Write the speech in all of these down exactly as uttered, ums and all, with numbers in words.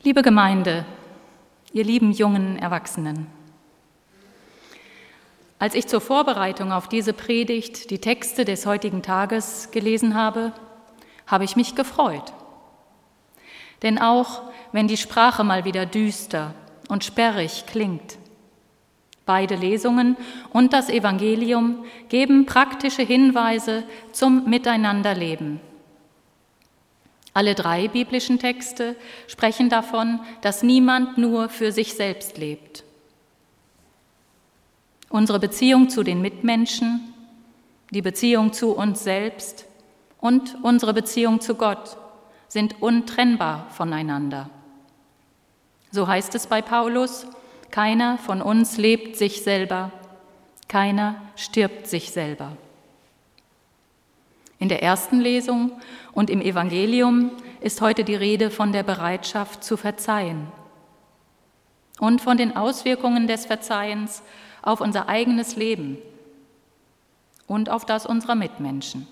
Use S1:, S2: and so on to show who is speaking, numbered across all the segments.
S1: Liebe Gemeinde, ihr lieben jungen Erwachsenen, als ich zur Vorbereitung auf diese Predigt die Texte des heutigen Tages gelesen habe, habe ich mich gefreut. Denn auch wenn die Sprache mal wieder düster und sperrig klingt, beide Lesungen und das Evangelium geben praktische Hinweise zum Miteinanderleben. Alle drei biblischen Texte sprechen davon, dass niemand nur für sich selbst lebt. Unsere Beziehung zu den Mitmenschen, die Beziehung zu uns selbst und unsere Beziehung zu Gott sind untrennbar voneinander. So heißt es bei Paulus: Keiner von uns lebt sich selber, keiner stirbt sich selber. In der ersten Lesung und im Evangelium ist heute die Rede von der Bereitschaft zu verzeihen und von den Auswirkungen des Verzeihens auf unser eigenes Leben und auf das unserer Mitmenschen.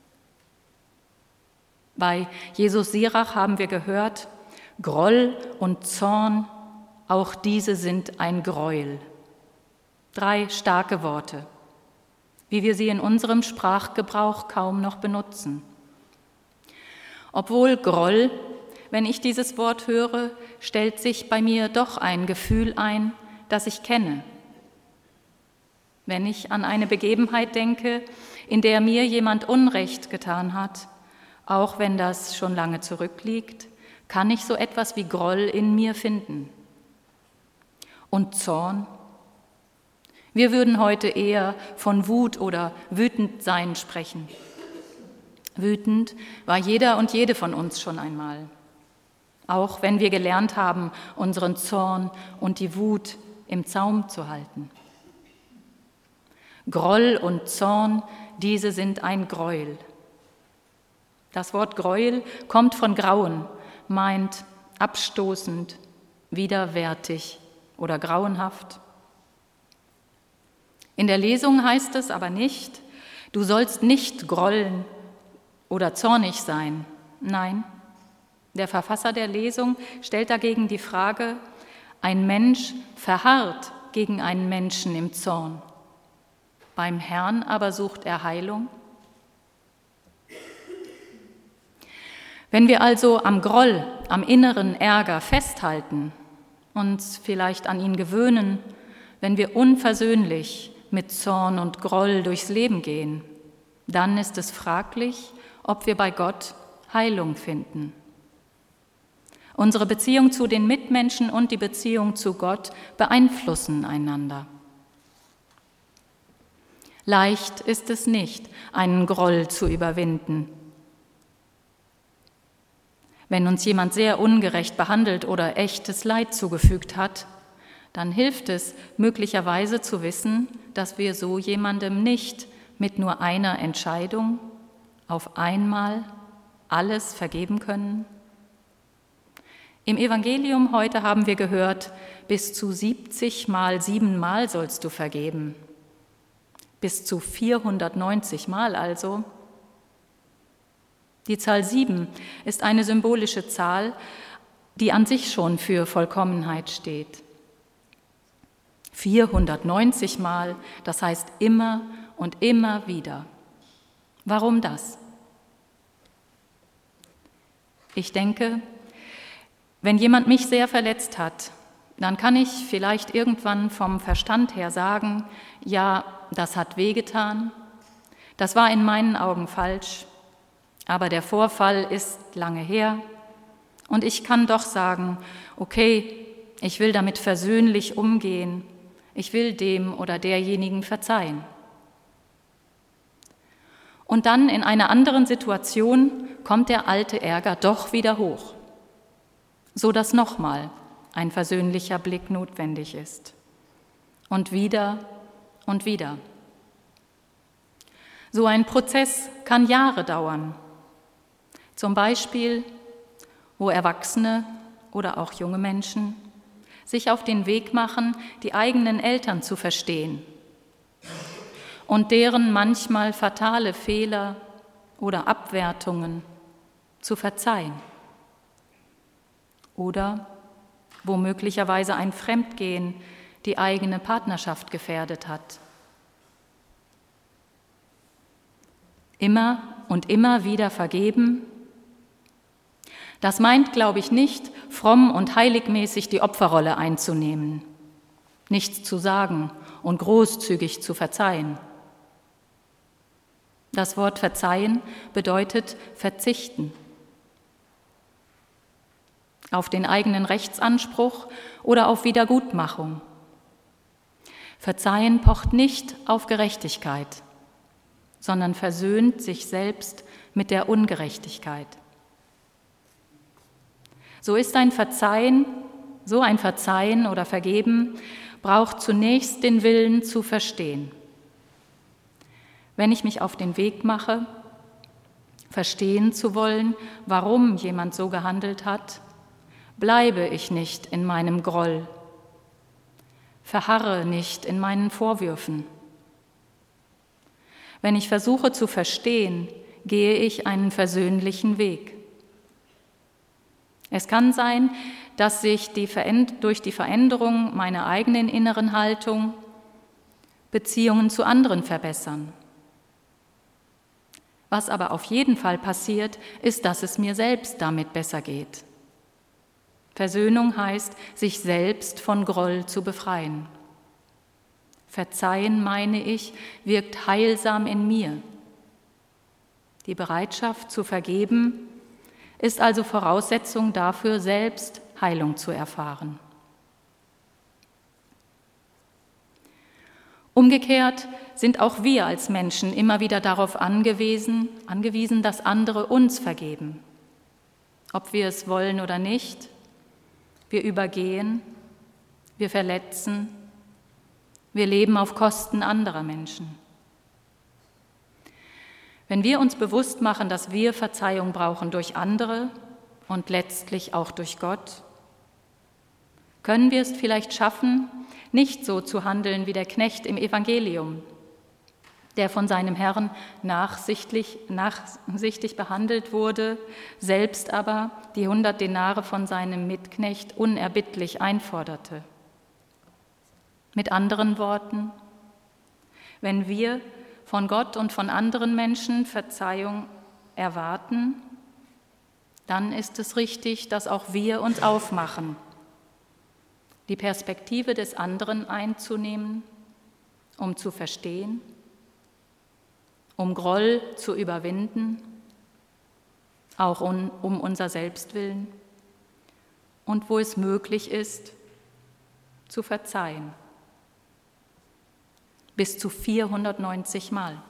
S1: Bei Jesus Sirach haben wir gehört: Groll und Zorn, auch diese sind ein Greuel. Drei starke Worte, wie wir sie in unserem Sprachgebrauch kaum noch benutzen. Obwohl Groll, wenn ich dieses Wort höre, stellt sich bei mir doch ein Gefühl ein, das ich kenne. Wenn ich an eine Begebenheit denke, in der mir jemand Unrecht getan hat, auch wenn das schon lange zurückliegt, kann ich so etwas wie Groll in mir finden. Und Zorn? Wir würden heute eher von Wut oder Wütendsein sprechen. Wütend war jeder und jede von uns schon einmal, auch wenn wir gelernt haben, unseren Zorn und die Wut im Zaum zu halten. Groll und Zorn, diese sind ein Greuel. Das Wort Greuel kommt von Grauen, meint abstoßend, widerwärtig oder grauenhaft. In der Lesung heißt es aber nicht: Du sollst nicht grollen oder zornig sein. Nein, der Verfasser der Lesung stellt dagegen die Frage: Ein Mensch verharrt gegen einen Menschen im Zorn. Beim Herrn aber sucht er Heilung. Wenn wir also am Groll, am inneren Ärger festhalten, uns vielleicht an ihn gewöhnen, wenn wir unversöhnlich mit Zorn und Groll durchs Leben gehen, dann ist es fraglich, ob wir bei Gott Heilung finden. Unsere Beziehung zu den Mitmenschen und die Beziehung zu Gott beeinflussen einander. Leicht ist es nicht, einen Groll zu überwinden. Wenn uns jemand sehr ungerecht behandelt oder echtes Leid zugefügt hat, dann hilft es möglicherweise zu wissen, dass wir so jemandem nicht mit nur einer Entscheidung auf einmal alles vergeben können. Im Evangelium heute haben wir gehört, bis zu siebzig mal siebenmal sollst du vergeben. Bis zu vierhundertneunzig Mal also. Die Zahl sieben ist eine symbolische Zahl, die an sich schon für Vollkommenheit steht. vierhundertneunzig Mal, das heißt immer und immer wieder. Warum das? Ich denke, wenn jemand mich sehr verletzt hat, dann kann ich vielleicht irgendwann vom Verstand her sagen: Ja, das hat wehgetan, das war in meinen Augen falsch, aber der Vorfall ist lange her und ich kann doch sagen: Okay, ich will damit versöhnlich umgehen, ich will dem oder derjenigen verzeihen. Und dann in einer anderen Situation kommt der alte Ärger doch wieder hoch, so dass nochmal ein versöhnlicher Blick notwendig ist. Und wieder und wieder. So ein Prozess kann Jahre dauern. Zum Beispiel, wo Erwachsene oder auch junge Menschen sich auf den Weg machen, die eigenen Eltern zu verstehen und deren manchmal fatale Fehler oder Abwertungen zu verzeihen. Oder wo möglicherweise ein Fremdgehen die eigene Partnerschaft gefährdet hat. Immer und immer wieder vergeben. Das meint, glaube ich, nicht, fromm und heiligmäßig die Opferrolle einzunehmen, nichts zu sagen und großzügig zu verzeihen. Das Wort verzeihen bedeutet verzichten auf den eigenen Rechtsanspruch oder auf Wiedergutmachung. Verzeihen pocht nicht auf Gerechtigkeit, sondern versöhnt sich selbst mit der Ungerechtigkeit. So ist ein Verzeihen, so ein Verzeihen oder Vergeben braucht zunächst den Willen zu verstehen. Wenn ich mich auf den Weg mache, verstehen zu wollen, warum jemand so gehandelt hat, bleibe ich nicht in meinem Groll, verharre nicht in meinen Vorwürfen. Wenn ich versuche zu verstehen, gehe ich einen versöhnlichen Weg. Es kann sein, dass sich die Veränd- durch die Veränderung meiner eigenen inneren Haltung Beziehungen zu anderen verbessern. Was aber auf jeden Fall passiert, ist, dass es mir selbst damit besser geht. Versöhnung heißt, sich selbst von Groll zu befreien. Verzeihen, meine ich, wirkt heilsam in mir. Die Bereitschaft zu vergeben ist also Voraussetzung dafür, selbst Heilung zu erfahren. Umgekehrt sind auch wir als Menschen immer wieder darauf angewiesen, angewiesen, dass andere uns vergeben. Ob wir es wollen oder nicht, wir übergehen, wir verletzen, wir leben auf Kosten anderer Menschen. Wenn wir uns bewusst machen, dass wir Verzeihung brauchen durch andere und letztlich auch durch Gott, können wir es vielleicht schaffen, nicht so zu handeln wie der Knecht im Evangelium, der von seinem Herrn nachsichtig, nachsichtig behandelt wurde, selbst aber die hundert Denare von seinem Mitknecht unerbittlich einforderte. Mit anderen Worten, wenn wir von Gott und von anderen Menschen Verzeihung erwarten, dann ist es richtig, dass auch wir uns aufmachen, die Perspektive des anderen einzunehmen, um zu verstehen, um Groll zu überwinden, auch um, um unser Selbstwillen und wo es möglich ist, zu verzeihen. Bis zu vierhundertneunzig Mal.